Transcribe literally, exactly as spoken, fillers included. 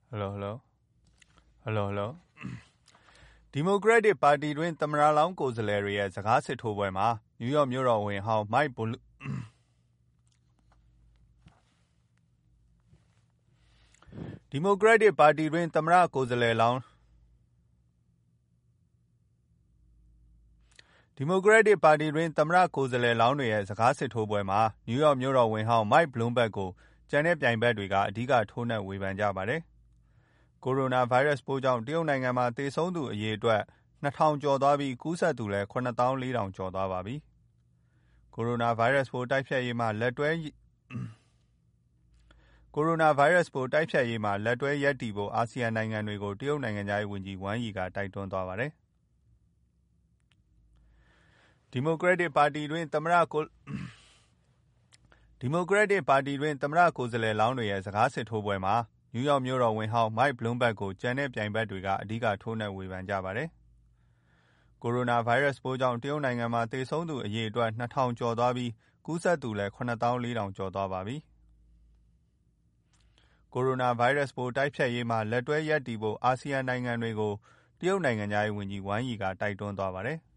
Hello hello hello hello ဒီမိုကရက်တစ်ပါတီတွင်သမ္မတလောင်းကိုယ်စားလှယ်တွေရဲ့စကားစစ်ထိုးပွဲမှာနယူးယောက်မြို့တော်ဝန်ဟောင်းမိုက်ဘလူဒီမိုကရက်တစ်ပါတီတွင်သမ္မတကိုယ်စားလှယ်လောင်းဒီမိုကရက်တစ်ပါတီတွင်သမ္မတကိုယ်စားလှယ်လောင်းတွေရဲ့စကားစစ်ထိုးပွဲမှာနယူးယောက်မြို့တော်ဝန်ဟောင်းမိုက်ဘလူးဘတ်ကိုကျန်တဲ့ပြိုင်ဘက်တွေကအဓိကထိုးနှက်ဝေဖန်ကြပါတယ်။ကိုရိုနာဗိုင်းရပ်စ်ပိုးကြောင့်တရုတ်နိုင်ငံမှာသေဆုံးသူအရေအတွက်နှစ်ထောင်ကျော်သွားပြီးကူးစက်သူလည်းခုနှစ်သောင်းလေးထောင်ကျော်သွားပါပြီ။ကိုရိုနာဗိုင်းရပ်စ်ပိုးတိုက်ဖျက်ရေးမှာလက်တွဲကိုရိုနာဗိုင်းရပ်စ်ပိုးတိုက်ဖျက်ရေးမှာလက်တွဲရပ်တည်ဖို့အာဆီယံနိုင်ငံတွေကိုတရုတ်နိုင်ငံသားရေးဝန်ကြီးဝမ်ယီကတိုက်တွန်းသွားပါတယ်။ဒီမိုကရက်တစ်ပါတီတွင်သမ္မတကိုဒီမိုကရက်တစ်ပါတီတွင်သမ္မတကိုယ်စားလှယ်လောင်းတွေရဲ့စကားစစ်ထိုးပွဲမှာနယူးယောက်မြို့တော်ဝန်ဟောင်းမိုက်ဘလူးဘတ်ကိုကျန်တဲ့ပြိုင်ဘက်တွေကအဓိကထိုးနှက်ဝေဖန်ကြပါတယ်။ကိုရိုနာဗိုင်းရပ်စ်ပိုးကြောင့်တရုတ်နိုင်ငံမှာသေဆုံးသူအရေအတွက်နှစ်ထောင်ကျော်သွားပြီးကူးစက်သူလည်းခုနှစ်သောင်းလေးထောင်ကျော်သွားပါပြီ။ကိုရိုနာဗိုင်းရပ်စ်ပိုးတိုက်ဖျက်ရေးမှာလက်တွဲရပ်တည်ဖို့အာဆီယံနိုင်ငံတွေကိုတရုတ်နိုင်ငံသားရေးဝန်ကြီးဝမ်ယီကတိုက်တွန်းသွားပါတယ်။